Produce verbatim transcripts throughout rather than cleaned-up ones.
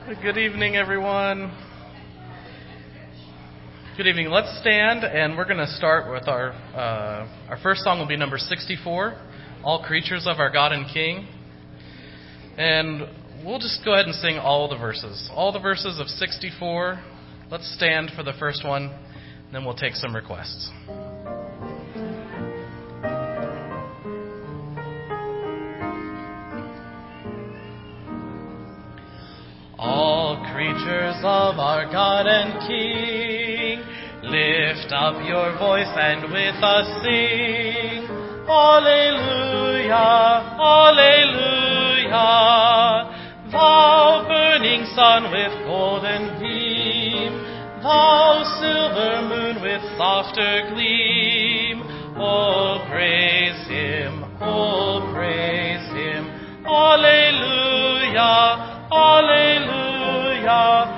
Good evening, everyone. Good evening. Let's stand, and we're going to start with our uh, our first song will be number sixty-four, All Creatures of Our God and King. And we'll just go ahead and sing all the verses. All the verses of sixty-four. Let's stand for the first one, then we'll take some requests. All creatures of our God and King, lift up your voice and with us sing. Alleluia, alleluia. Thou burning sun with golden beam, thou silver moon with softer gleam. Oh, praise him, oh, praise him. Alleluia. Alleluia,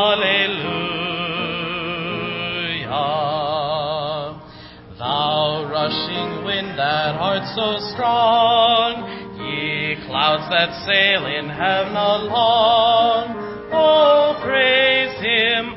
alleluia. Thou rushing wind that art so strong, ye clouds that sail in heaven along. Oh, praise him,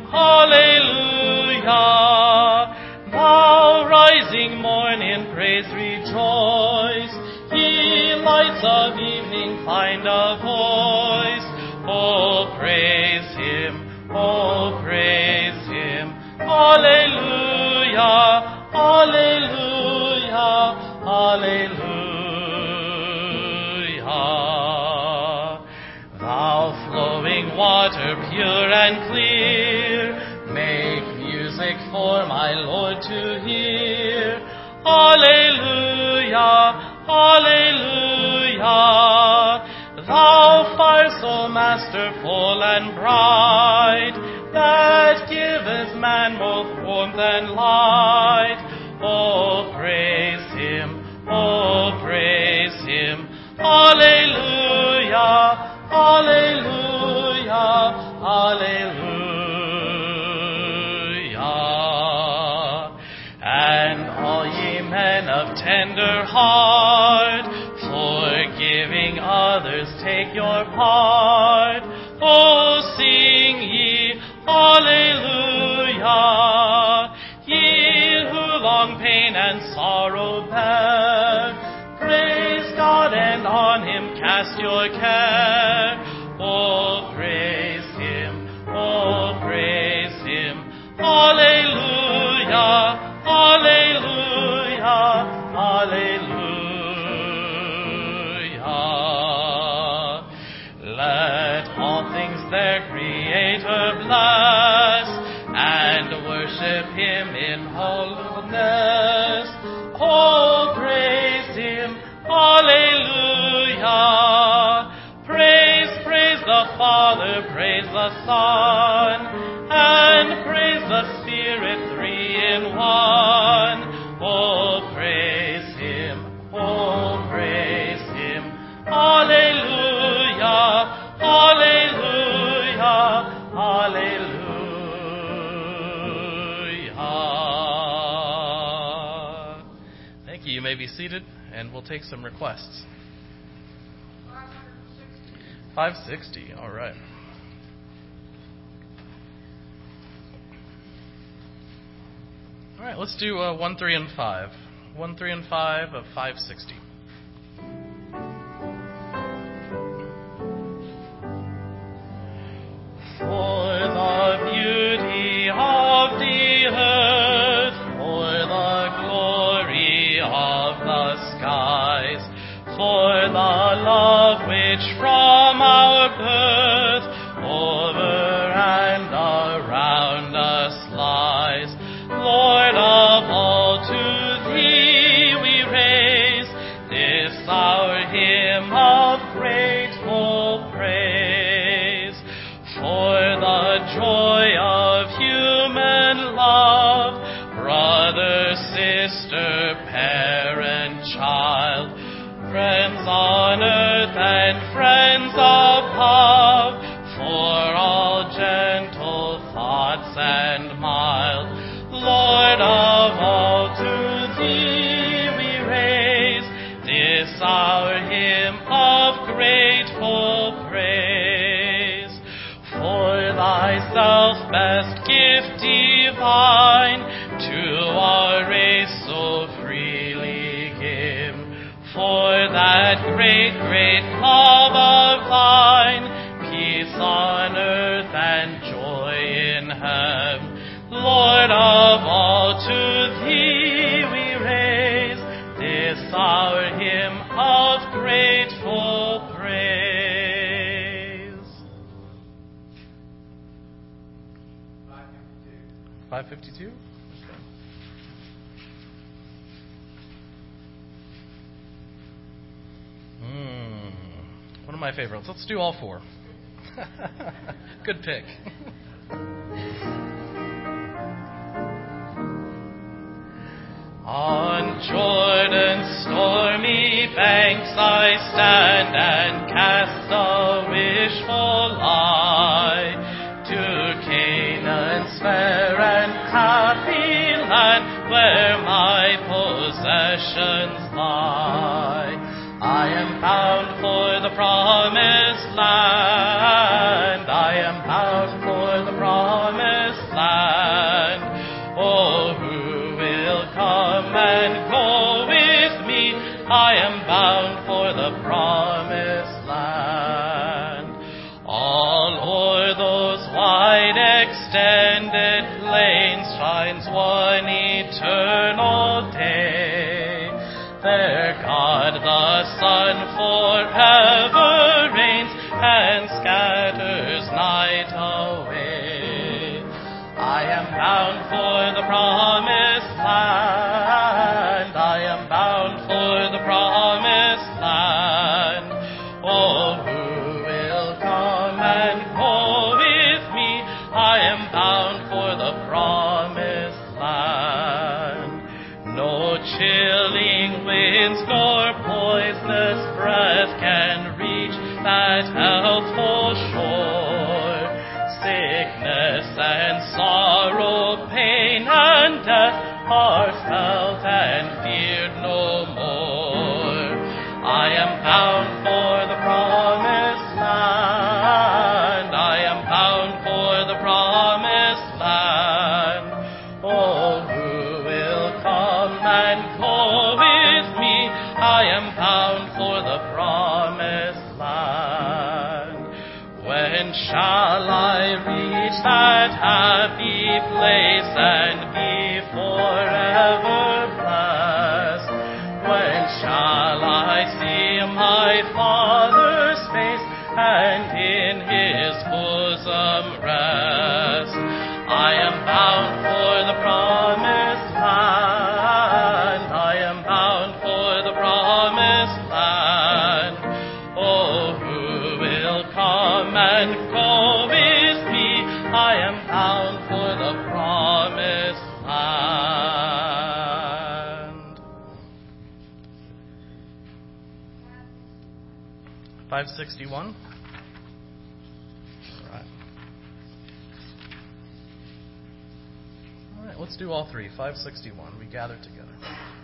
alleluia. Thou rising morn in praise rejoice, ye lights of evening find a voice. Oh, praise him, oh, praise him. Alleluia, alleluia, alleluia. Thou flowing water pure and clear, make music for my Lord to hear. Alleluia, alleluia. Thou fire so masterful and bright, that giveth man both warmth and light. Oh, praise him, oh, praise him. Alleluia, alleluia, alleluia. And all ye men of tender heart, forgiving others, take your part. Oh, sing ye, alleluia. Ye who long pain and sorrow bear, praise God and on him cast your care. Oh, praise him, oh, praise him. Alleluia, alleluia, alleluia. Let all things their Creator bless, and worship him in holiness. Oh, praise him, alleluia. Praise, praise the Father, praise the Son, and praise the Spirit, three in one. Oh, praise him, oh, praise him. Alleluia, alleluia, alleluia. Thank you. You may be seated, and we'll take some requests. five sixty, all right. All right, let's do uh, one, three, and five. one, three, and five of five sixty. For the beauty of the earth, for the glory of the skies, for the love which from our birth over and around us lies, Lord of all, to thee we raise thyself best gift divine, to our race so freely give. For that great, great love of thine, peace on earth and joy in heaven. Lord of all, to thee we raise this our hymn of grateful praise. five fifty-two? Okay. Hmm. One of my favorites. Let's do all four. Good pick. On Jordan's stormy banks I stand and cast a wishful eye to Canaan's fair and happy land where my possessions lie. I am bound for the promised land. I am bound for the promised land. Oh, who will come and go with me? I am bound for the promised land. All o'er those wide extended plains shines one eternal day. There God the Son forever reigns and scatters night away. I am bound for the promised land. I am bound for the promised land. Oh, who will come and go with me? I am bound for the promised land. No chilling winds nor poisonous breath can reach that healthful shore. Sickness and sorrow, pain and death are felt and feared no more. I am bound for the promised land. I am bound for the promised land. Oh, who will come and go with me? I am bound for the promised land. When shall I reach that happy place and be forever blessed? When shall I see my Father's face and in his bosom rest? I am bound for the promised land. I am bound for the promised land. Oh, who will come and go with me? I am bound for the promised land. five sixty-one. All right. All right, let's do all three. five sixty-one. We gather together.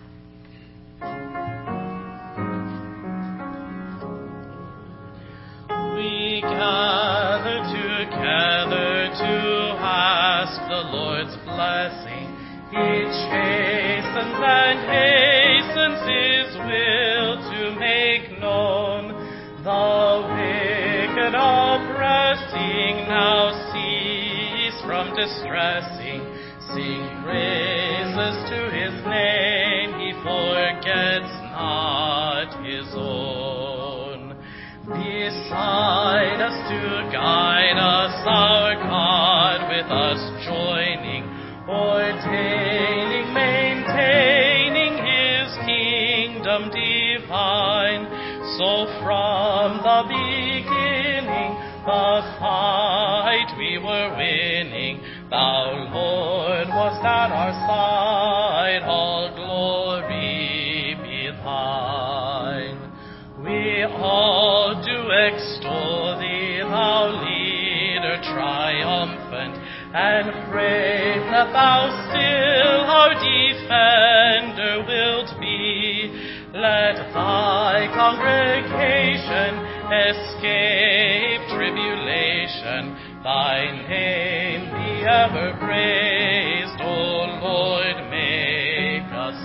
We gather together to ask the Lord's blessing. He chastens and hastens his will to make known. The wicked oppressing now cease from distressing. Sing praises to his name. He forgets not his own. Beside us to guide us, our God, with us joining, ordaining, maintaining his kingdom divine. So from the beginning, the fight we were winning. Thou, Lord, wast at our side. All glory be thine. We all do extol thee, thou leader triumphant, and pray that thou still our defender wilt be. Let thy congregation escape tribulation salvation. Thy name be ever praised, O Lord, make us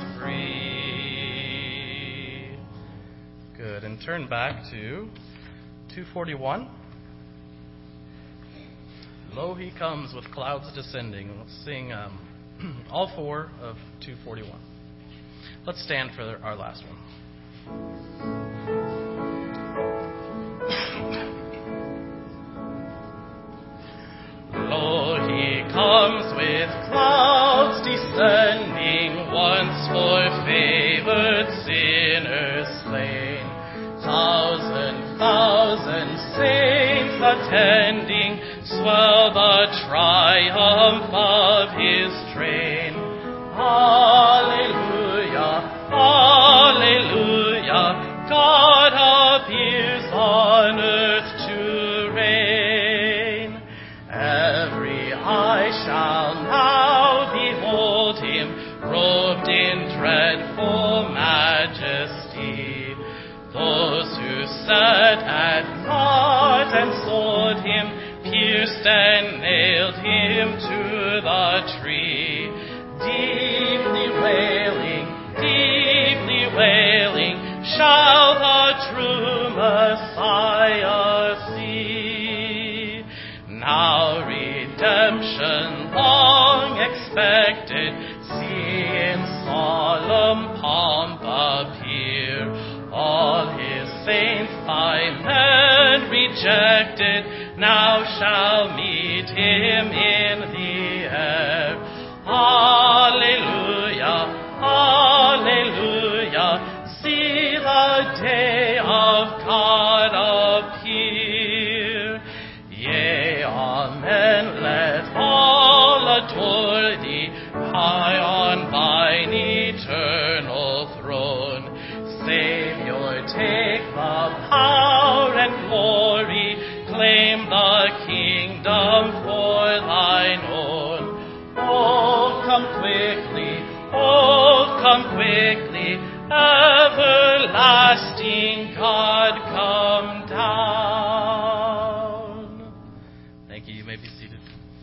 free. Good, and turn back to two forty-one. Lo, he comes with clouds descending. Let's sing um, all four of two forty-one. Let's stand for our last one. Lo, he comes with clouds descending, once for favored sinners slain. Thousand, thousand saints attending, swell the triumph of his train. Hallelujah, hallelujah, God appears on earth to reign. Every eye shall now behold him, robed in dreadful majesty. Those who sat at naught and sold him, pierced and nailed him to the tree. Deeply wailing, deeply wailing, shall the true Messiah see. Now redemption long expected, see in solemn pomp appear. All his saints by men rejected, now shall meet him in the air. Hallelujah, hallelujah, see the day of God appear. Yea, amen, let all adore thee, high on thine eternal throne. Savior, take the power and glory, claim the kingdom for thine own. Oh, come quickly, oh, come quickly, everlasting God, come down. Thank you. You may be seated.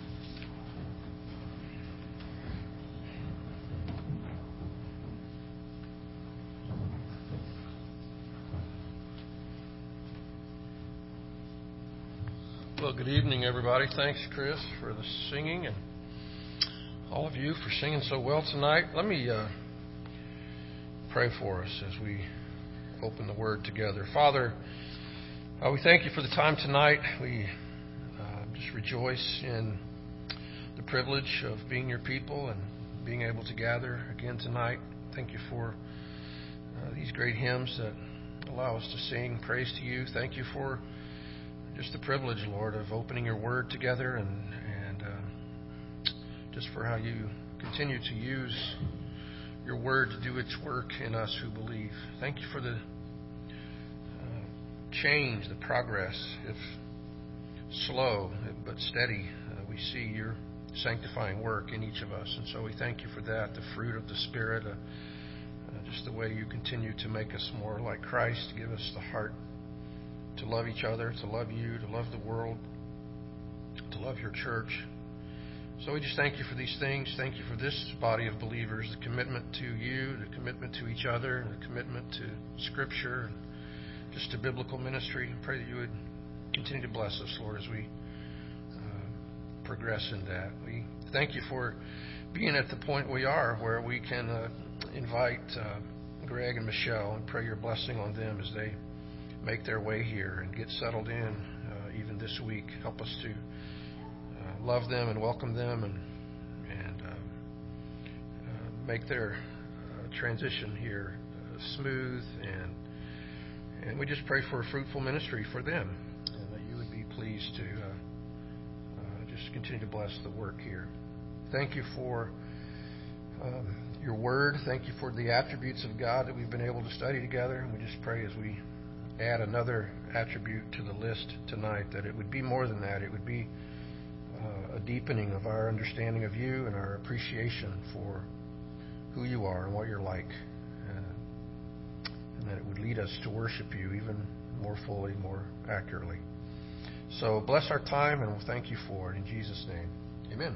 Well, good evening, everybody. Thanks, Chris, for the singing, and all of you for singing so well tonight. Let me uh, pray for us as we open the Word together. Father, uh, we thank you for the time tonight. We uh, just rejoice in the privilege of being your people and being able to gather again tonight. Thank you for uh, these great hymns that allow us to sing praise to you. Thank you for just the privilege, Lord, of opening your Word together, and, and uh, just for how you continue to use your Word to do its work in us who believe. Thank you for the uh, change, the progress, if slow but steady. Uh, we see your sanctifying work in each of us, and so we thank you for that, the fruit of the Spirit, uh, uh, just the way you continue to make us more like Christ, to give us the heart to love each other, to love you, to love the world, to love your church. So we just thank you for these things. Thank you for this body of believers, the commitment to you, the commitment to each other, the commitment to Scripture, and just to biblical ministry. I pray that you would continue to bless us, Lord, as we uh, progress in that. We thank you for being at the point we are where we can uh, invite uh, Greg and Michelle and pray your blessing on them as they make their way here and get settled in uh, even this week. Help us to uh, love them and welcome them and and uh, uh, make their uh, transition here uh, smooth, and and we just pray for a fruitful ministry for them, and that you would be pleased to uh, uh, just continue to bless the work here. Thank you for um, your word. Thank you for the attributes of God that we've been able to study together, and we just pray as we add another attribute to the list tonight, that it would be more than that. It would be uh, a deepening of our understanding of you and our appreciation for who you are and what you're like, uh, and that it would lead us to worship you even more fully, more accurately. So bless our time, and we'll thank you for it in Jesus' name. Amen.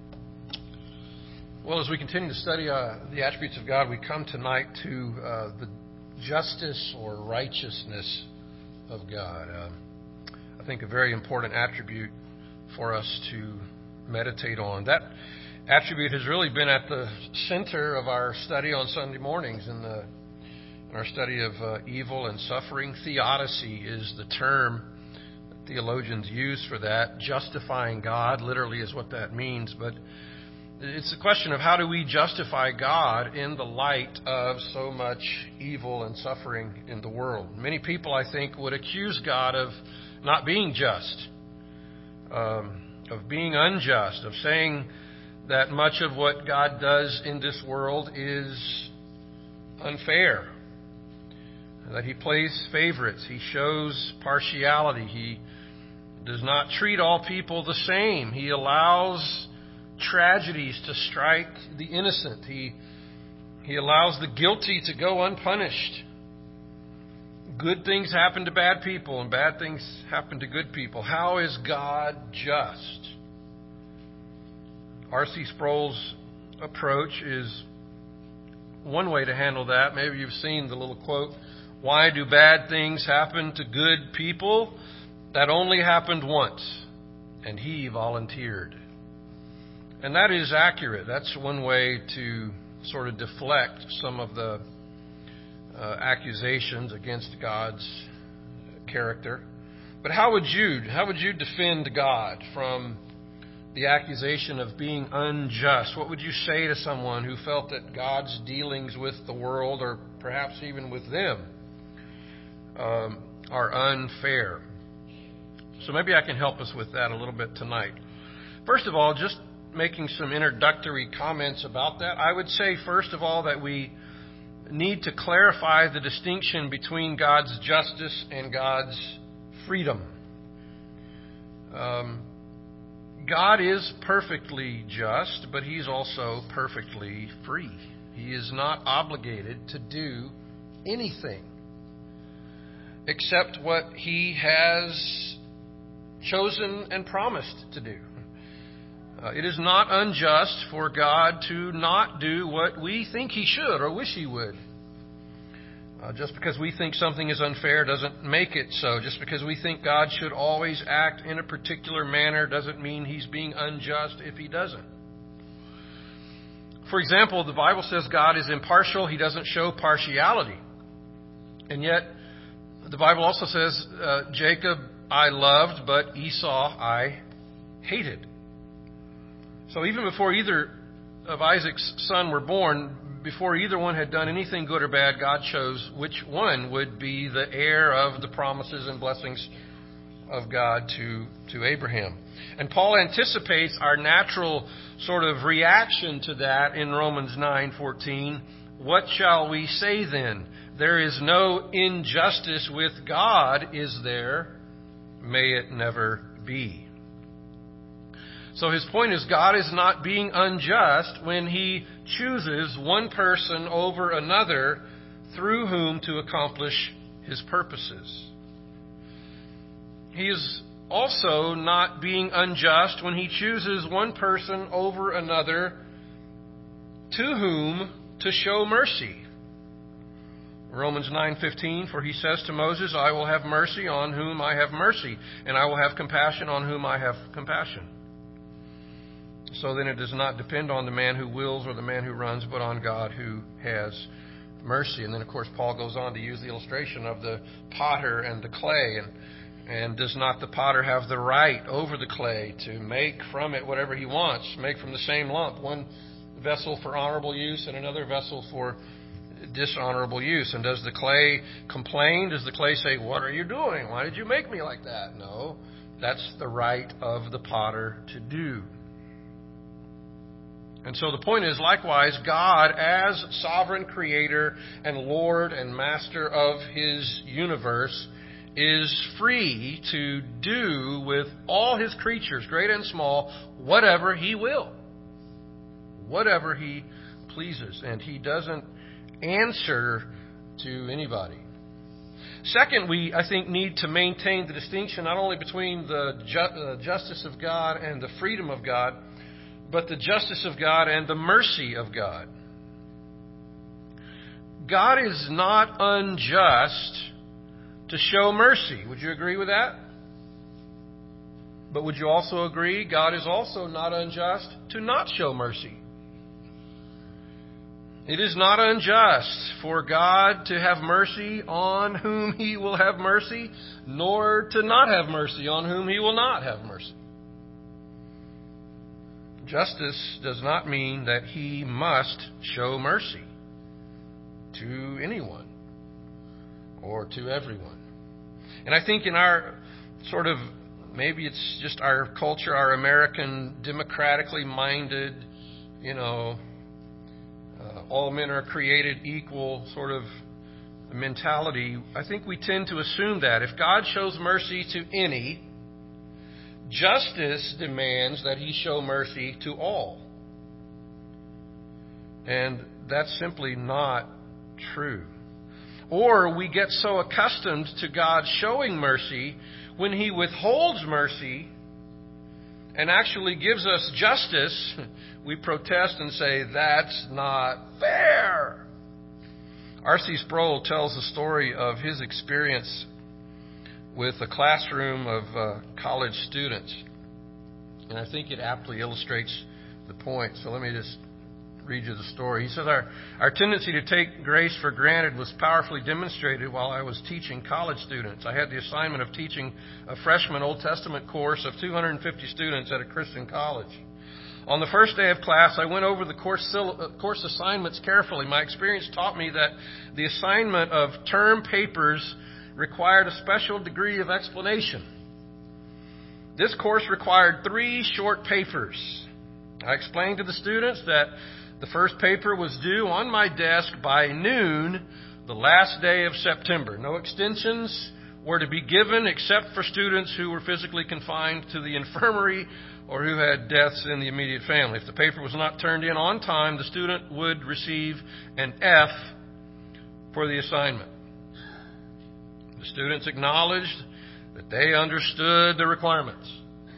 Well, as we continue to study uh, the attributes of God, we come tonight to uh, the justice or righteousness of God. Uh, I think a very important attribute for us to meditate on. That attribute has really been at the center of our study on Sunday mornings in, the, in our study of uh, evil and suffering. Theodicy is the term that theologians use for that. Justifying God literally is what that means. But it's a question of how do we justify God in the light of so much evil and suffering in the world. Many people, I think, would accuse God of not being just, um, of being unjust, of saying that much of what God does in this world is unfair, that He plays favorites, He shows partiality, He does not treat all people the same, He allows tragedies to strike the innocent, He, he allows the guilty to go unpunished. Good things happen to bad people and bad things happen to good people. How is God just? R C Sproul's approach is one way to handle that. Maybe you've seen the little quote, "Why do bad things happen to good people? That only happened once, and he volunteered." And that is accurate. That's one way to sort of deflect some of the uh, accusations against God's character. But how would you, how would you defend God from the accusation of being unjust? What would you say to someone who felt that God's dealings with the world, or perhaps even with them, um, are unfair? So maybe I can help us with that a little bit tonight. First of all, just making some introductory comments about that, I would say, first of all, that we need to clarify the distinction between God's justice and God's freedom. Um, God is perfectly just, but He's also perfectly free. He is not obligated to do anything except what He has chosen and promised to do. Uh, it is not unjust for God to not do what we think He should or wish He would. Uh, just because we think something is unfair doesn't make it so. Just because we think God should always act in a particular manner doesn't mean He's being unjust if He doesn't. For example, the Bible says God is impartial. He doesn't show partiality. And yet, the Bible also says, uh, Jacob I loved, but Esau I hated. So even before either of Isaac's sons were born, before either one had done anything good or bad, God chose which one would be the heir of the promises and blessings of God to, to Abraham. And Paul anticipates our natural sort of reaction to that in Romans nine fourteen. What shall we say then? There is no injustice with God, is there? May it never be. So his point is, God is not being unjust when He chooses one person over another through whom to accomplish His purposes. He is also not being unjust when He chooses one person over another to whom to show mercy. Romans nine fifteen, for He says to Moses, I will have mercy on whom I have mercy, and I will have compassion on whom I have compassion. So then it does not depend on the man who wills or the man who runs, but on God who has mercy. And then, of course, Paul goes on to use the illustration of the potter and the clay. And, and does not the potter have the right over the clay to make from it whatever he wants, make from the same lump, one vessel for honorable use and another vessel for dishonorable use? And does the clay complain? Does the clay say, what are you doing? Why did you make me like that? No, that's the right of the potter to do. And so the point is, likewise, God, as sovereign creator and Lord and master of His universe, is free to do with all His creatures, great and small, whatever He will. Whatever He pleases. And He doesn't answer to anybody. Second, we, I think, need to maintain the distinction not only between the ju- uh, justice of God and the freedom of God, but the justice of God and the mercy of God. God is not unjust to show mercy. Would you agree with that? But would you also agree God is also not unjust to not show mercy? It is not unjust for God to have mercy on whom He will have mercy, nor to not have mercy on whom He will not have mercy. Justice does not mean that He must show mercy to anyone or to everyone. And I think in our sort of, maybe it's just our culture, our American democratically minded, you know, uh, all men are created equal sort of mentality, I think we tend to assume that if God shows mercy to any, justice demands that He show mercy to all. And that's simply not true. Or we get so accustomed to God showing mercy, when He withholds mercy and actually gives us justice, we protest and say, that's not fair. R C Sproul tells the story of his experience with a classroom of uh, college students. And I think it aptly illustrates the point. So let me just read you the story. He says, our, our tendency to take grace for granted was powerfully demonstrated while I was teaching college students. I had the assignment of teaching a freshman Old Testament course of two hundred fifty students at a Christian college. On the first day of class, I went over the course, course assignments carefully. My experience taught me that the assignment of term papers required a special degree of explanation. This course required three short papers. I explained to the students that the first paper was due on my desk by noon, the last day of September. No extensions were to be given except for students who were physically confined to the infirmary or who had deaths in the immediate family. If the paper was not turned in on time, the student would receive an F for the assignment. The students acknowledged that they understood the requirements.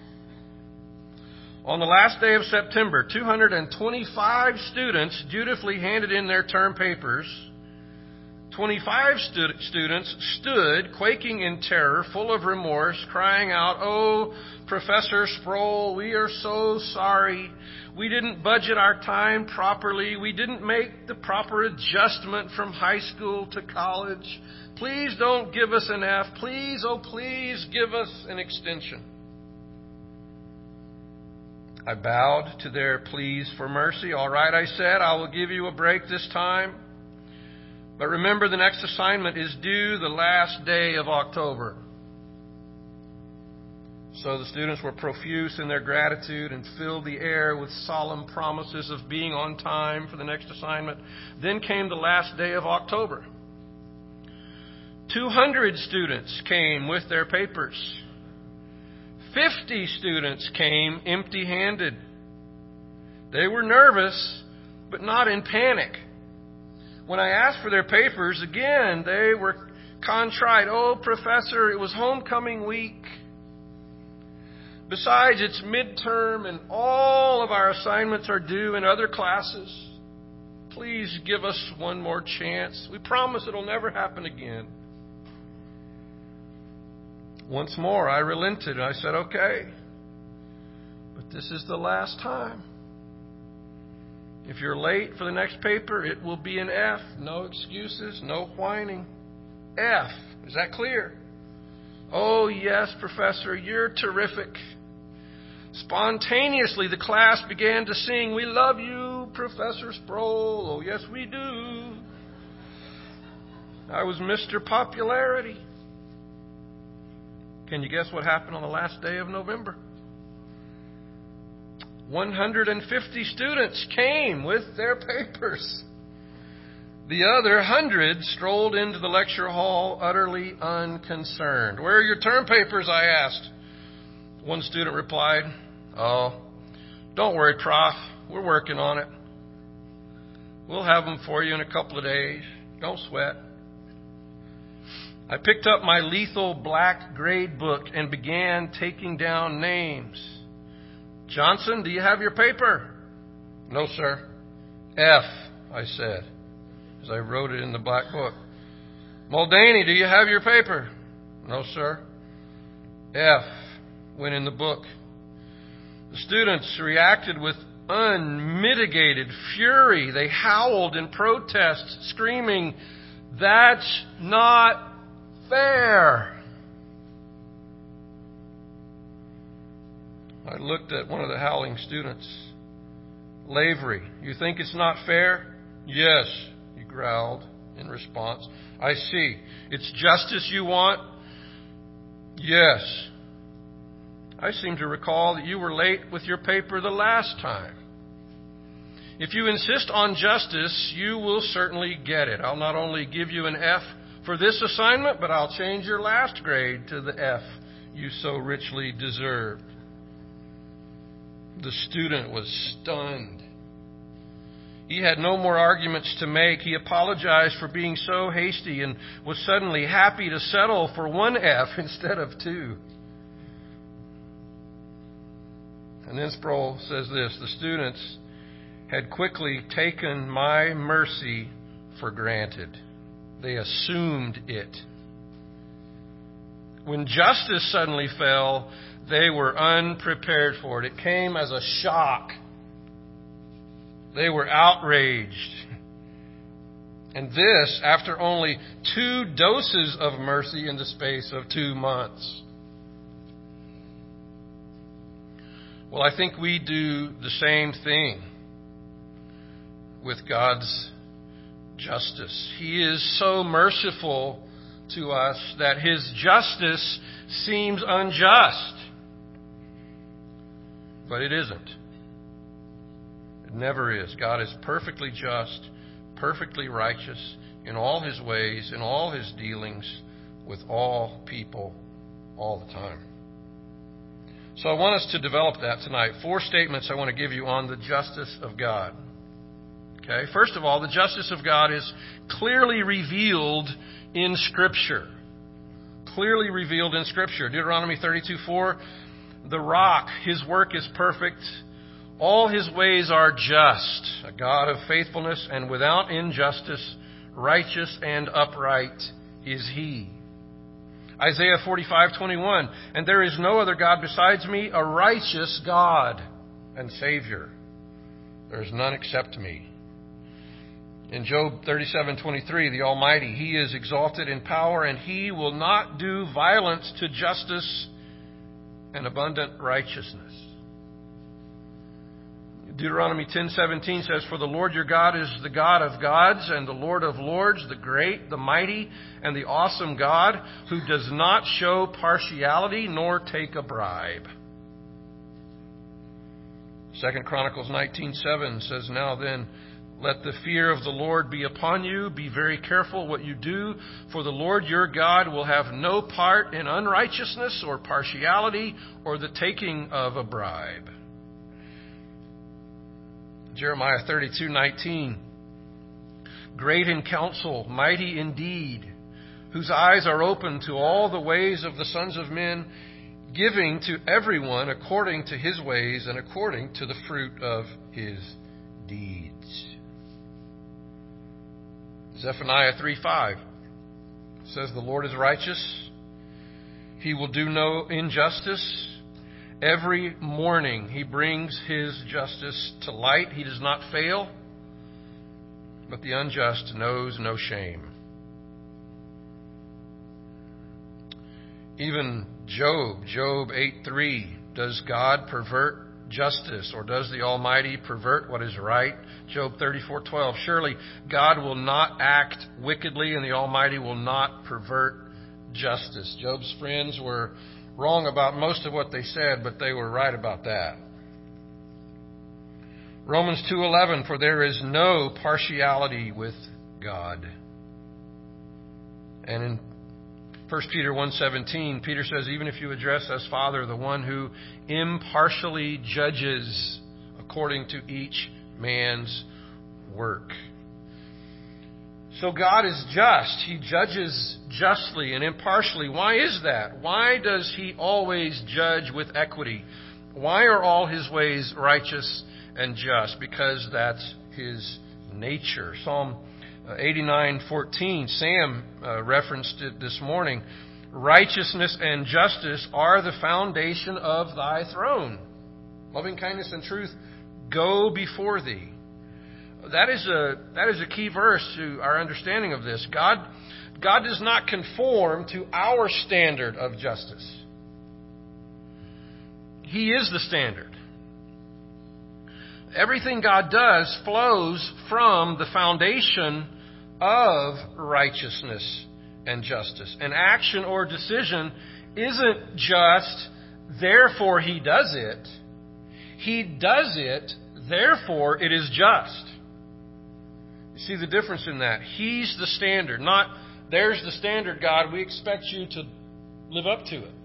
On the last day of September, two hundred twenty-five students dutifully handed in their term papers. twenty-five stu- students stood, quaking in terror, full of remorse, crying out, "Oh, Professor Sproul, we are so sorry. We didn't budget our time properly. We didn't make the proper adjustment from high school to college. Please don't give us an F. Please, oh please, give us an extension." I bowed to their pleas for mercy. "All right," I said, "I will give you a break this time. But remember, the next assignment is due the last day of October." So the students were profuse in their gratitude and filled the air with solemn promises of being on time for the next assignment. Then came the last day of October. two hundred students came with their papers. fifty students came empty-handed. They were nervous, but not in panic. When I asked for their papers, again, they were contrite. "Oh, Professor, it was homecoming week. Besides, it's midterm and all of our assignments are due in other classes. Please give us one more chance. We promise it'll never happen again." Once more, I relented and I said, "Okay, but this is the last time. If you're late for the next paper, it will be an F. No excuses, no whining. F. Is that clear?" "Oh, yes, Professor, you're terrific." Spontaneously, the class began to sing, "We love you, Professor Sproul. Oh, yes, we do." I was Mister Popularity. Can you guess what happened on the last day of November? one hundred fifty students came with their papers. The other hundred strolled into the lecture hall utterly unconcerned. "Where are your term papers?" I asked. One student replied, "Oh, don't worry, Prof. We're working on it. We'll have them for you in a couple of days. Don't sweat." I picked up my lethal black grade book and began taking down names. Johnson, do you have your paper? No, sir. F, I said, as I wrote it in the black book. Muldaney, do you have your paper? No, sir. F went in the book. The students reacted with unmitigated fury. They howled in protest, screaming, "That's not fair." I looked at one of the howling students. Lavery, you think it's not fair? Yes, he growled in response. I see. It's justice you want? Yes. I seem to recall that you were late with your paper the last time. If you insist on justice, you will certainly get it. I'll not only give you an F for this assignment, but I'll change your last grade to the F you so richly deserved. The student was stunned. He had no more arguments to make. He apologized for being so hasty and was suddenly happy to settle for one F instead of two. And then Sproul says this, the students had quickly taken my mercy for granted. They assumed it. When justice suddenly fell, they were unprepared for it. It came as a shock. They were outraged. And this after only two doses of mercy in the space of two months. Well, I think we do the same thing with God's justice. He is so merciful to us that His justice seems unjust. But it isn't. It never is. God is perfectly just, perfectly righteous in all His ways, in all His dealings with all people all the time. So I want us to develop that tonight. Four statements I want to give you on the justice of God. Okay, first of all, the justice of God is clearly revealed in Scripture. Clearly revealed in Scripture. Deuteronomy thirty-two four, the rock, His work is perfect. All His ways are just. A God of faithfulness and without injustice, righteous and upright is He. Isaiah forty-five twenty-one, and there is no other God besides me, a righteous God and Savior. There is none except me. In Job thirty-seven twenty-three, the Almighty, He is exalted in power, and He will not do violence to justice and abundant righteousness. Deuteronomy ten seventeen says, for the Lord your God is the God of gods and the Lord of lords, the great, the mighty, and the awesome God, who does not show partiality nor take a bribe. Second Chronicles nineteen seven says, now then, let the fear of the Lord be upon you. Be very careful what you do, for the Lord your God will have no part in unrighteousness or partiality or the taking of a bribe. Jeremiah thirty-two nineteen, great in counsel, mighty in deed, whose eyes are open to all the ways of the sons of men, giving to everyone according to his ways and according to the fruit of his deeds. Zephaniah three five says, the Lord is righteous. He will do no injustice. Every morning He brings His justice to light. He does not fail, but the unjust knows no shame. Even Job, Job eight three, does God pervert justice, or does the Almighty pervert what is right? Job thirty-four twelve, surely God will not act wickedly, and the Almighty will not pervert justice. Job's friends were wrong about most of what they said, but they were right about that. Romans two eleven, for there is no partiality with God. And in First Peter one seventeen, Peter says, even if you address as Father, the one who impartially judges according to each man's work. So God is just. He judges justly and impartially. Why is that? Why does He always judge with equity? Why are all His ways righteous and just? Because that's His nature. Psalm eighty-nine fourteen, Sam uh, referenced it this morning. Righteousness and justice are the foundation of Thy throne. Loving kindness and truth go before Thee. That is a that is a key verse to our understanding of this. God, God does not conform to our standard of justice. He is the standard. Everything God does flows from the foundation of righteousness and justice. An action or decision isn't just, therefore He does it. He does it, therefore it is just. You see the difference in that? He's the standard, not there's the standard, God, we expect you to live up to it.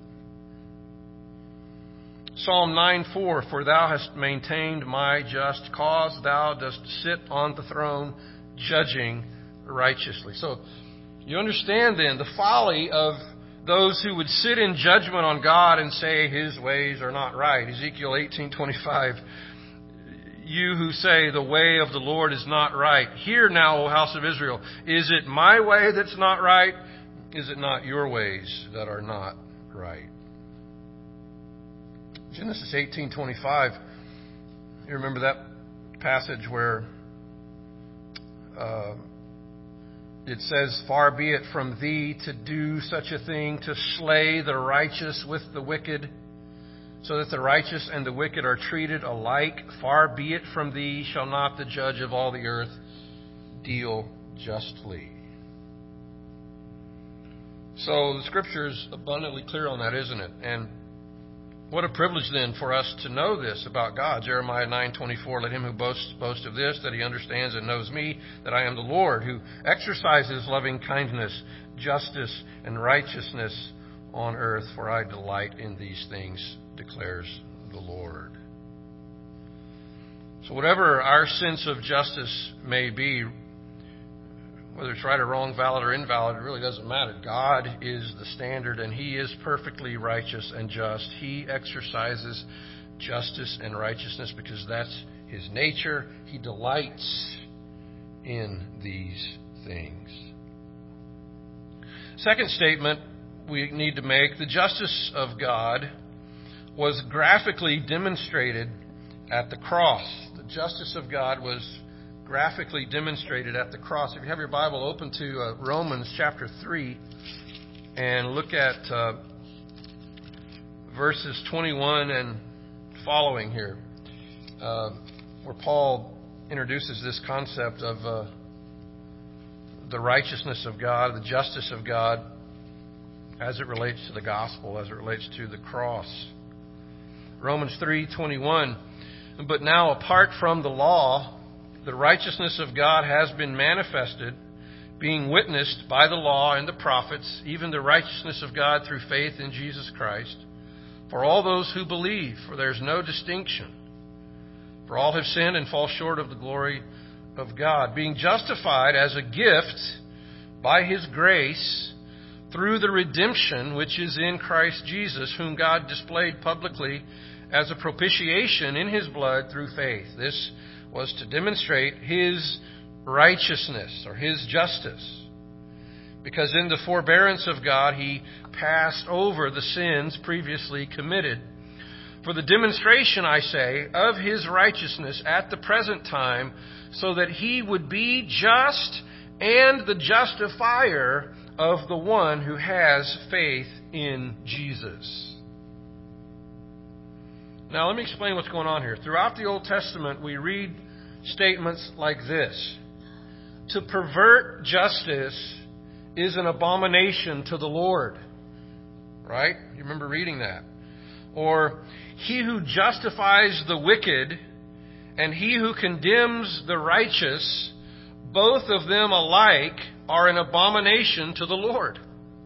Psalm nine four, for Thou hast maintained my just cause, Thou dost sit on the throne, judging righteously. So, you understand then the folly of those who would sit in judgment on God and say His ways are not right. Ezekiel eighteen twenty-five, you who say the way of the Lord is not right. Hear now, O house of Israel, is it my way that's not right? Is it not your ways that are not right? Genesis eighteen twenty-five, you remember that passage where uh, it says, far be it from thee to do such a thing, to slay the righteous with the wicked, so that the righteous and the wicked are treated alike. Far be it from thee, shall not the judge of all the earth deal justly. So the Scripture is abundantly clear on that, isn't it? And what a privilege then for us to know this about God. Jeremiah nine twenty-four, let him who boasts boast of this, that he understands and knows me, that I am the Lord, who exercises loving kindness, justice, and righteousness on earth, for I delight in these things, declares the Lord. So whatever our sense of justice may be, whether it's right or wrong, valid or invalid, it really doesn't matter. God is the standard, and He is perfectly righteous and just. He exercises justice and righteousness because that's His nature. He delights in these things. Second statement we need to make, the justice of God was graphically demonstrated at the cross. The justice of God was graphically demonstrated at the cross. If you have your Bible, open to uh, Romans chapter three and look at uh, verses twenty-one and following here, uh, where Paul introduces this concept of uh, the righteousness of God, the justice of God, as it relates to the gospel, as it relates to the cross. Romans three twenty-one, but now apart from the law, the righteousness of God has been manifested, being witnessed by the law and the prophets, even the righteousness of God through faith in Jesus Christ, for all those who believe, for there is no distinction. For all have sinned and fall short of the glory of God, being justified as a gift by His grace through the redemption which is in Christ Jesus, whom God displayed publicly as a propitiation in His blood through faith. This was to demonstrate His righteousness or His justice, because in the forbearance of God He passed over the sins previously committed, for the demonstration, I say, of His righteousness at the present time, so that He would be just and the justifier of the one who has faith in Jesus. Now let me explain what's going on here. Throughout the Old Testament, we read statements like this: to pervert justice is an abomination to the Lord. Right? You remember reading that. Or, he who justifies the wicked and he who condemns the righteous, both of them alike are an abomination to the Lord.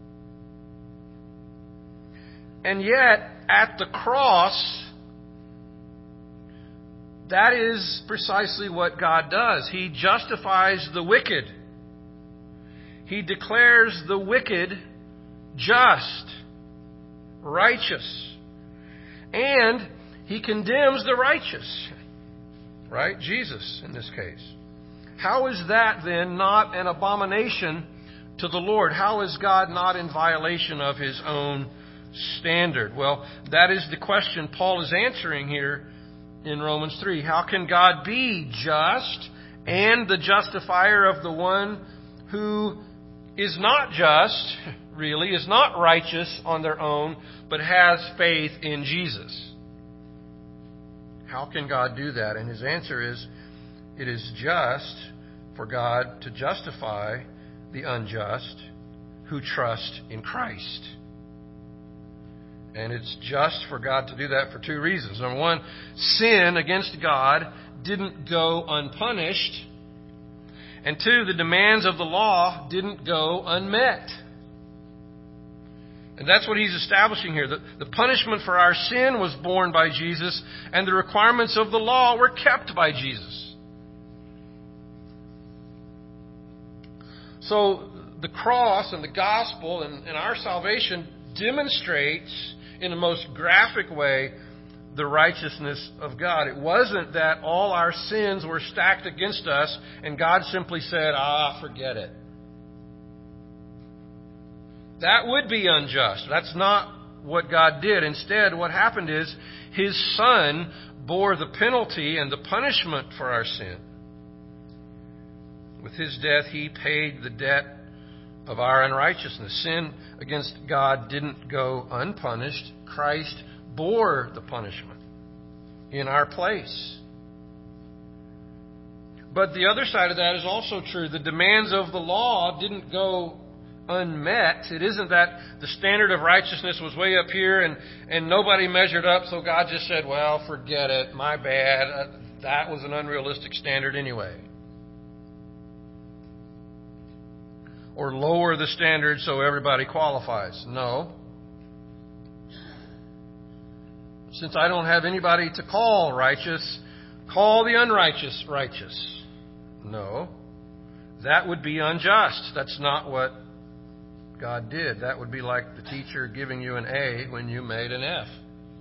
And yet, at the cross, that is precisely what God does. He justifies the wicked. He declares the wicked just, righteous, and He condemns the righteous. Right? Jesus, in this case. How is that then not an abomination to the Lord? How is God not in violation of His own standard? Well, that is the question Paul is answering here in Romans three. How can God be just and the justifier of the one who is not just, really, is not righteous on their own, but has faith in Jesus? How can God do that? And his answer is, it is just for God to justify the unjust who trust in Christ. And it's just for God to do that for two reasons. Number one, sin against God didn't go unpunished. And two, the demands of the law didn't go unmet. And that's what he's establishing here. The, the punishment for our sin was borne by Jesus, and the requirements of the law were kept by Jesus. So the cross and the gospel and, and our salvation demonstrates in the most graphic way the righteousness of God. It wasn't that all our sins were stacked against us and God simply said, ah, forget it. That would be unjust. That's not what God did. Instead, what happened is His Son bore the penalty and the punishment for our sin. With His death, He paid the debt of our unrighteousness. Sin against God didn't go unpunished. Christ bore the punishment in our place. But the other side of that is also true. The demands of the law didn't go unmet. It isn't that the standard of righteousness was way up here and, and nobody measured up, so God just said, well, forget it, my bad. That was an unrealistic standard anyway. Or lower the standard so everybody qualifies. No. Since I don't have anybody to call righteous, call the unrighteous righteous. No. That would be unjust. That's not what God did. That would be like the teacher giving you an A when you made an F.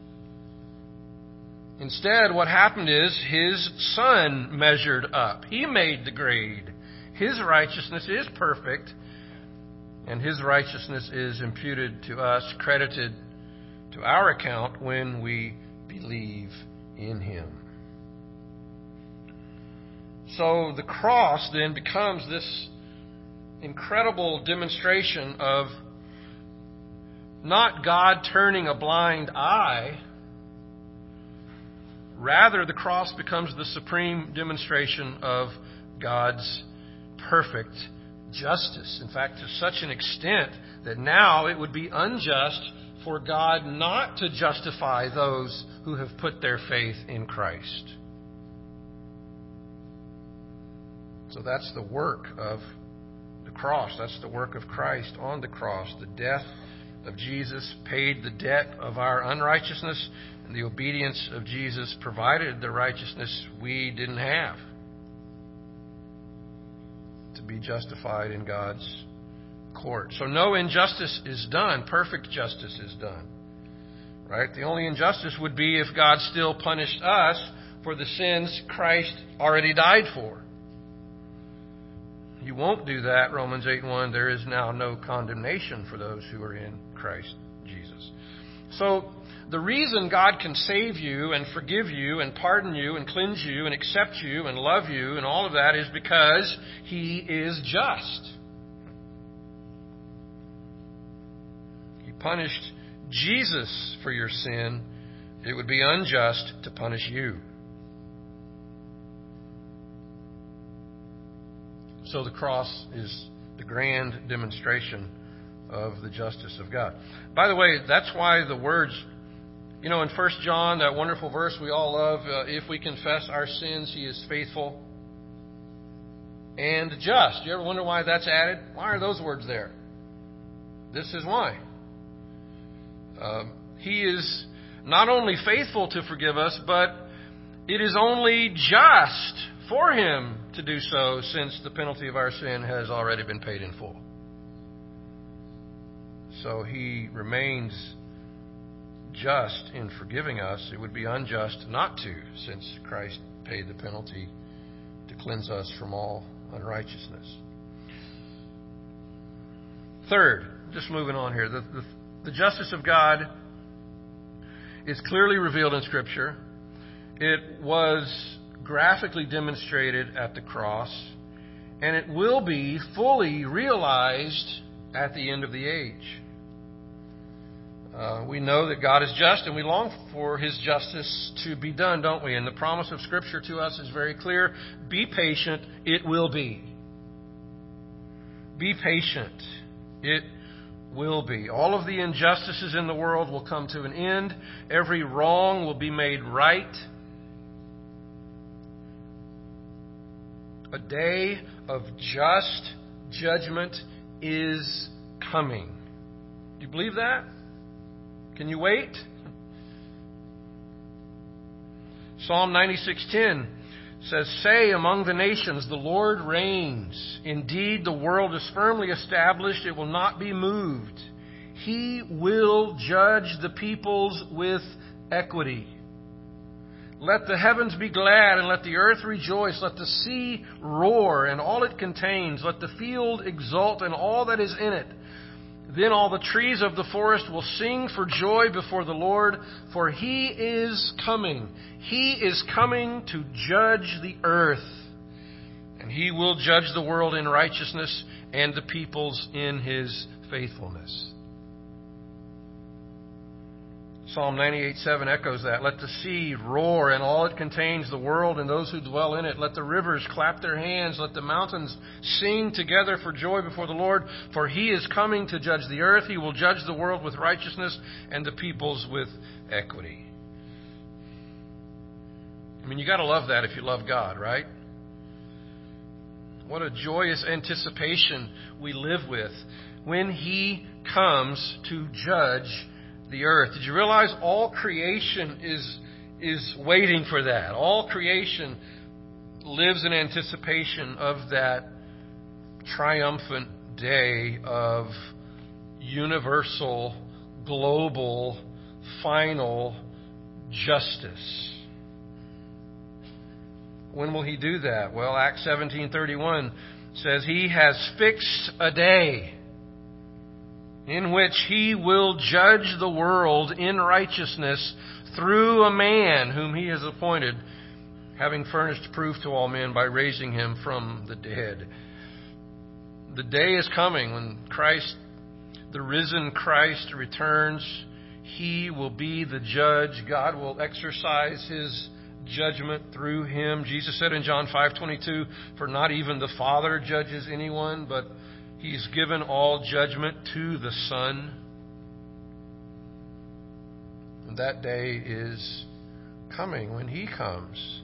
Instead, what happened is His Son measured up. He made the grade. His righteousness is perfect, and His righteousness is imputed to us, credited to our account when we believe in Him. So the cross then becomes this incredible demonstration of not God turning a blind eye. Rather, the cross becomes the supreme demonstration of God's perfect justice. In fact, to such an extent that now it would be unjust for God not to justify those who have put their faith in Christ. So that's the work of the cross. That's the work of Christ on the cross. The death of Jesus paid the debt of our unrighteousness, and the obedience of Jesus provided the righteousness we didn't have to be justified in God's court. So no injustice is done. Perfect justice is done. Right? The only injustice would be if God still punished us for the sins Christ already died for. You won't do that, Romans eight one. There is now no condemnation for those who are in Christ Jesus. So the reason God can save you and forgive you and pardon you and cleanse you and accept you and love you and all of that is because He is just. He punished Jesus for your sin. It would be unjust to punish you. So the cross is the grand demonstration of the justice of God. By the way, that's why the words, you know, in First John, that wonderful verse we all love, uh, if we confess our sins, He is faithful and just. You ever wonder why that's added? Why are those words there? This is why. Um, he is not only faithful to forgive us, but it is only just for Him to do so, since the penalty of our sin has already been paid in full. So He remains just in forgiving us. It would be unjust not to, since Christ paid the penalty to cleanse us from all unrighteousness. Third, just moving on here, the, the, the justice of God is clearly revealed in Scripture. It was graphically demonstrated at the cross, and it will be fully realized at the end of the age. Uh, we know that God is just, and we long for His justice to be done, don't we? And the promise of Scripture to us is very clear. Be patient, it will be. Be patient, it will be. All of the injustices in the world will come to an end. Every wrong will be made right. A day of just judgment is coming. Do you believe that? Can you wait? Psalm ninety-six ten says, "Say among the nations, the Lord reigns. Indeed, the world is firmly established. It will not be moved. He will judge the peoples with equity. Let the heavens be glad and let the earth rejoice. Let the sea roar and all it contains. Let the field exult and all that is in it. Then all the trees of the forest will sing for joy before the Lord, for He is coming. He is coming to judge the earth. And He will judge the world in righteousness and the peoples in His faithfulness." Psalm ninety-eight seven echoes that. "Let the sea roar and all it contains, the world and those who dwell in it. Let the rivers clap their hands. Let the mountains sing together for joy before the Lord. For He is coming to judge the earth. He will judge the world with righteousness and the peoples with equity." I mean, you got to love that if you love God, right? What a joyous anticipation we live with when He comes to judge the earth. Did you realize all creation is is waiting for that? All creation lives in anticipation of that triumphant day of universal, global, final justice. When will He do that? Well, Acts seventeen thirty-one says He has fixed a day in which He will judge the world in righteousness through a man whom He has appointed, having furnished proof to all men by raising Him from the dead. The day is coming when Christ, the risen Christ, returns. He will be the judge. God will exercise His judgment through Him. Jesus said in John five twenty-two, "For not even the Father judges anyone, but He's given all judgment to the Son." And that day is coming when He comes.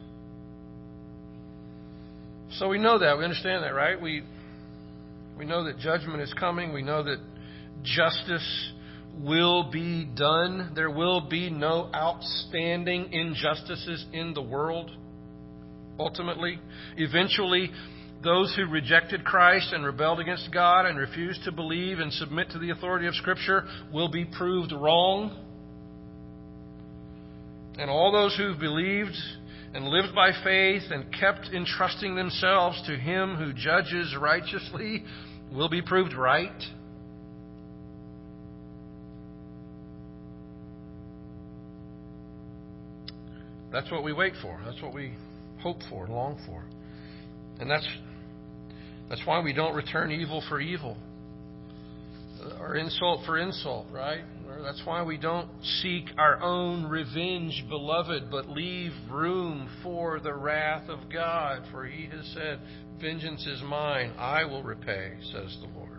So we know that. We understand that, right? We we know that judgment is coming. We know that justice will be done. There will be no outstanding injustices in the world. Ultimately, eventually, those who rejected Christ and rebelled against God and refused to believe and submit to the authority of Scripture will be proved wrong. And all those who've believed and lived by faith and kept entrusting themselves to Him who judges righteously will be proved right. That's what we wait for. That's what we hope for and long for. And that's that's why we don't return evil for evil or insult for insult, right? Or that's why we don't seek our own revenge, beloved, but leave room for the wrath of God. For He has said, "Vengeance is mine, I will repay," says the Lord.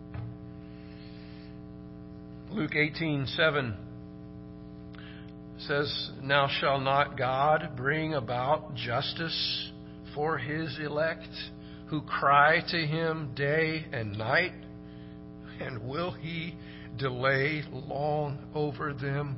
Luke eighteen seven says, "Now shall not God bring about justice for His elect, who cry to Him day and night? And will He delay long over them?"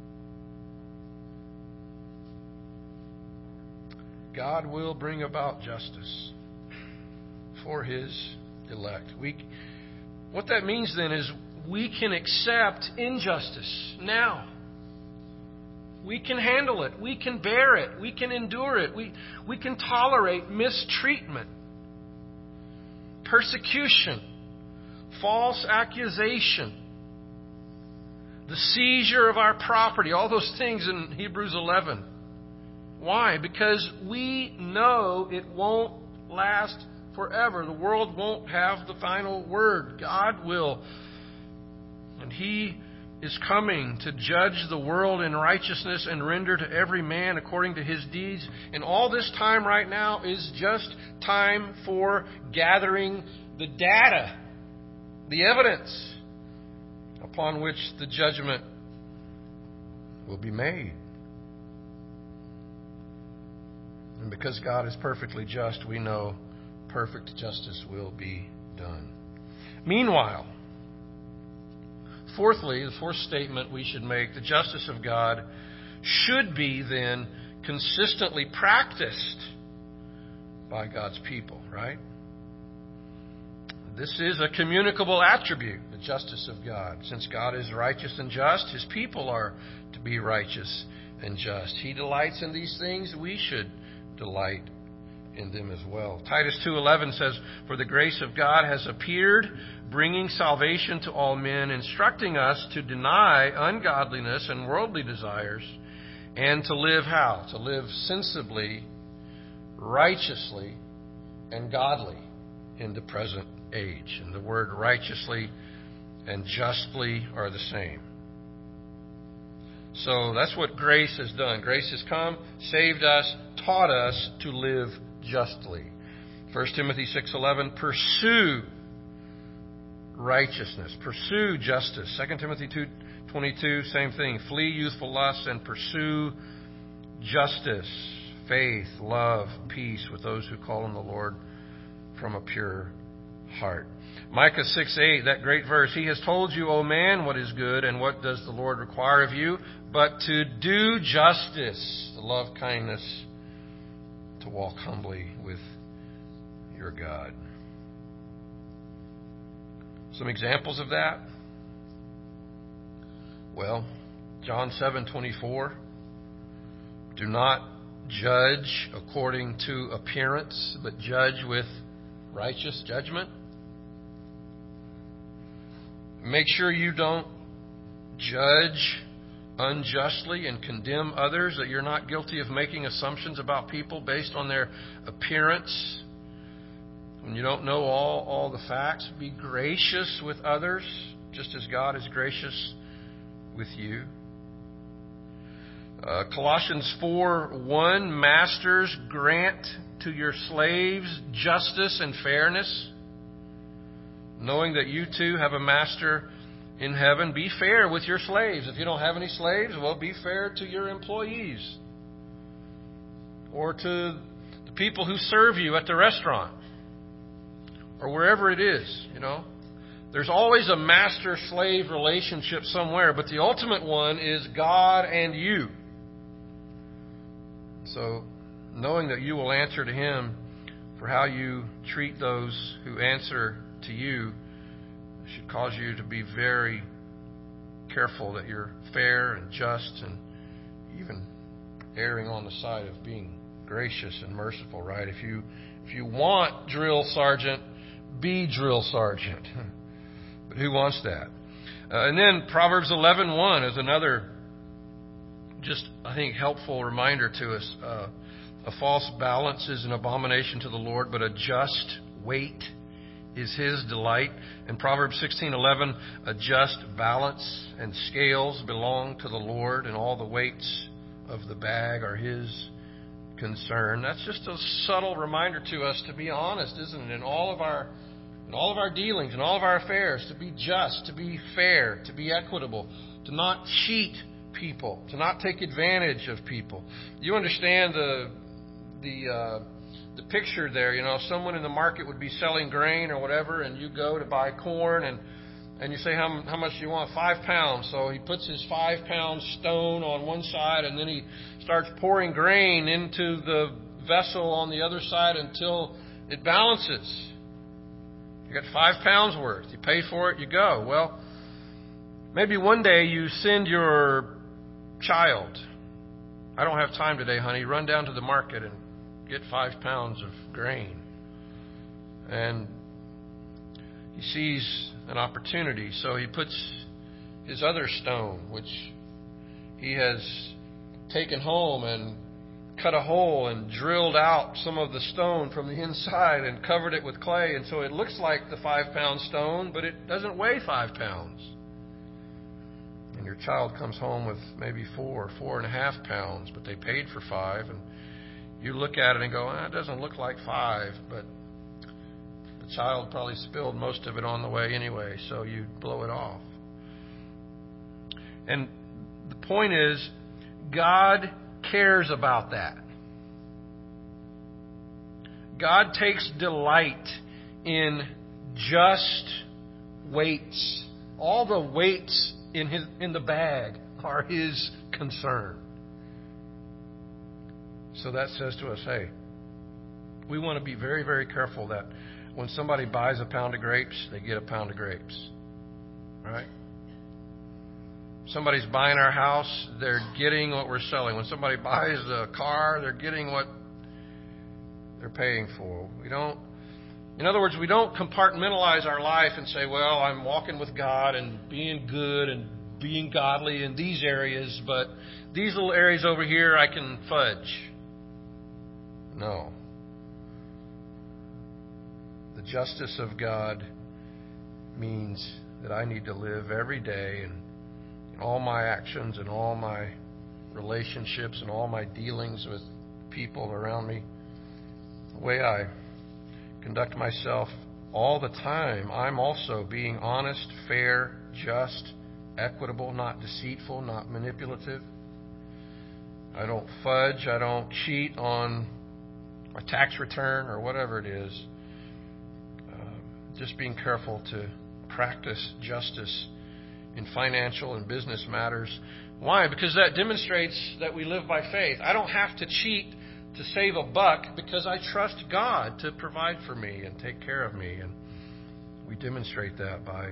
God will bring about justice for His elect. We, what that means then is we can accept injustice now. We can handle it. We can bear it. We can endure it. We, we can tolerate mistreatment, persecution, false accusation, the seizure of our property, all those things in Hebrews eleven. Why? Because we know it won't last forever. The world won't have the final word. God will. And He is coming to judge the world in righteousness and render to every man according to his deeds. And all this time right now is just time for gathering the data, the evidence upon which the judgment will be made. And because God is perfectly just, we know perfect justice will be done. Meanwhile, fourthly, the fourth statement we should make, the justice of God should be then consistently practiced by God's people, right? This is a communicable attribute, the justice of God. Since God is righteous and just, His people are to be righteous and just. He delights in these things. We should delight in them as well. Titus two eleven says, "For the grace of God has appeared, bringing salvation to all men, instructing us to deny ungodliness and worldly desires, and to live how? To live sensibly, righteously, and godly in the present age." And the word righteously and justly are the same. So that's what grace has done. Grace has come, saved us, taught us to live justly. First Timothy six eleven, pursue righteousness, pursue justice. Second Timothy two twenty-two, same thing. Flee youthful lusts and pursue justice, faith, love, peace with those who call on the Lord from a pure heart. Micah six eight, that great verse. "He has told you, O man, what is good, and what does the Lord require of you, but to do justice, to love kindness, to walk humbly with your God." Some examples of that? Well, John seven twenty-four. "Do not judge according to appearance, but judge with righteous judgment." Make sure you don't judge unjustly and condemn others, that you're not guilty of making assumptions about people based on their appearance. When you don't know all, all the facts, be gracious with others, just as God is gracious with you. Uh, Colossians four one, "Masters, grant to your slaves justice and fairness, knowing that you too have a master in heaven." Be fair with your slaves. If you don't have any slaves, well, be fair to your employees or to the people who serve you at the restaurant or wherever it is, you know. There's always a master-slave relationship somewhere, but the ultimate one is God and you. So, knowing that you will answer to Him for how you treat those who answer to you should cause you to be very careful that you're fair and just and even erring on the side of being gracious and merciful, right? If you if you want drill sergeant, be drill sergeant. But who wants that? Uh, and then Proverbs eleven one is another just, I think, helpful reminder to us. Uh, a false balance is an abomination to the Lord, but a just weight is His delight. In Proverbs sixteen eleven, a just balance and scales belong to the Lord, and all the weights of the bag are His concern. That's just a subtle reminder to us to be honest, isn't it? In all of our in all of our dealings, in all of our affairs, to be just, to be fair, to be equitable, to not cheat people, to not take advantage of people. You understand the the uh, the picture there. You know, someone in the market would be selling grain or whatever, and you go to buy corn, and and you say, how, how much do you want? Five pounds. So he puts his five pound stone on one side, and then he starts pouring grain into the vessel on the other side until it balances. You got five pounds worth. You pay for it, you go. Well, Maybe one day you send your child, I don't have time today, honey, run down to the market and get five pounds of grain. And he sees an opportunity, so he puts his other stone, which he has taken home, and cut a hole and drilled out some of the stone from the inside and covered it with clay. And so it looks like the five-pound stone, but it doesn't weigh five pounds. And your child comes home with maybe four, four and a half pounds, but they paid for five. And you look at it and go, ah, it doesn't look like five, but the child probably spilled most of it on the way anyway, so you blow it off. And the point is, God cares about that. God takes delight in just weights. All the weights in his in the bag are His concern. So that says to us, hey, we want to be very, very careful that when somebody buys a pound of grapes, they get a pound of grapes. All right? Somebody's buying our house, they're getting what we're selling. When somebody buys a car, they're getting what they're paying for. We don't, in other words, we don't compartmentalize our life and say, well, I'm walking with God and being good and being godly in these areas, but these little areas over here I can fudge. No. The justice of God means that I need to live every day and all my actions and all my relationships and all my dealings with people around me, the way I conduct myself all the time, I'm also being honest, fair, just, equitable, not deceitful, not manipulative. I don't fudge. I don't cheat on my tax return or whatever it is. Uh, just being careful to practice justice in financial and business matters. Why? Because that demonstrates that we live by faith. I don't have to cheat to save a buck because I trust God to provide for me and take care of me. And we demonstrate that by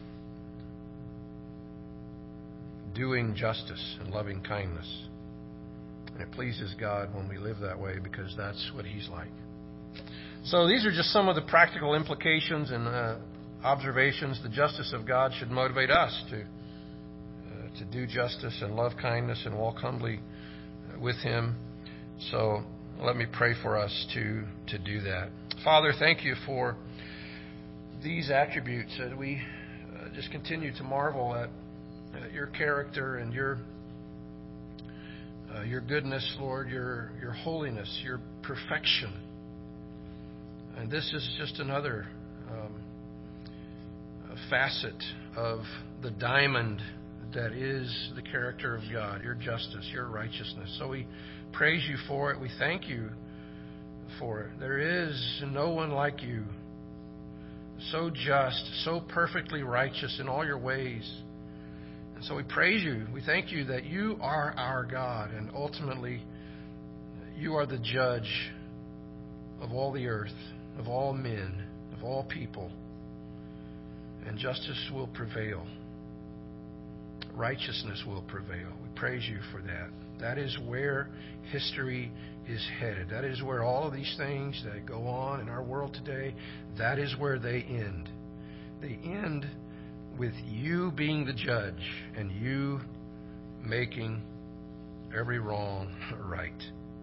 doing justice and loving kindness. And it pleases God when we live that way because that's what He's like. So these are just some of the practical implications and uh, observations. The justice of God should motivate us to uh, to do justice and love kindness and walk humbly with Him. So let me pray for us to, to do that. Father, thank You for these attributes that we uh, just continue to marvel at uh, Your character and Your uh, Your goodness, Lord, Your Your holiness, Your perfection. And this is just another um, facet of the diamond that is the character of God, Your justice, Your righteousness. So we praise You for it. We thank You for it. There is no one like You, so just, so perfectly righteous in all Your ways. And so we praise You. We thank You that You are our God, and ultimately You are the judge of all the earth, of all men, of all people. And justice will prevail. Righteousness will prevail. We praise You for that. That is where history is headed. That is where all of these things that go on in our world today, that is where they end. They end with You being the judge and You making every wrong right.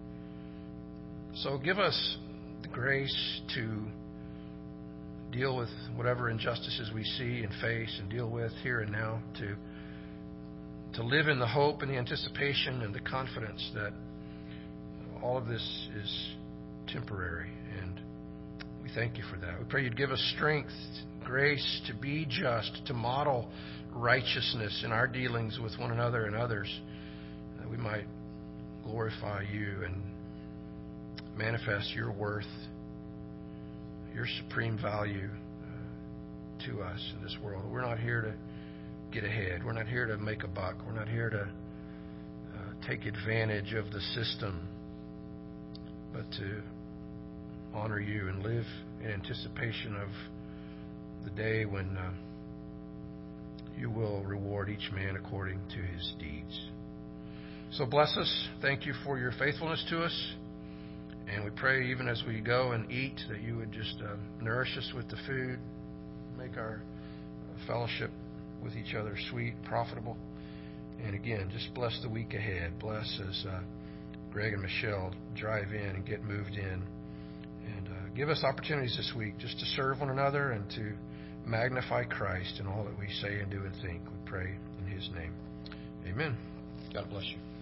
So give us the grace to deal with whatever injustices we see and face and deal with here and now, to to live in the hope and the anticipation and the confidence that all of this is temporary. And we thank You for that. We pray You'd give us strength, grace to be just, to model righteousness in our dealings with one another and others, that we might glorify You and manifest Your worth, Your supreme value uh, to us in this world. We're not here to get ahead. We're not here to make a buck. We're not here to uh, take advantage of the system, but to honor You and live in anticipation of the day when uh, you will reward each man according to his deeds. So bless us. Thank you for your faithfulness to us. And we pray even as we go and eat that you would just uh, nourish us with the food, make our fellowship with each other sweet, profitable. And again, just bless the week ahead. Bless as uh, Greg and Michelle drive in and get moved in. And uh, give us opportunities this week just to serve one another and to magnify Christ in all that we say and do and think. We pray in his name. Amen. God bless you.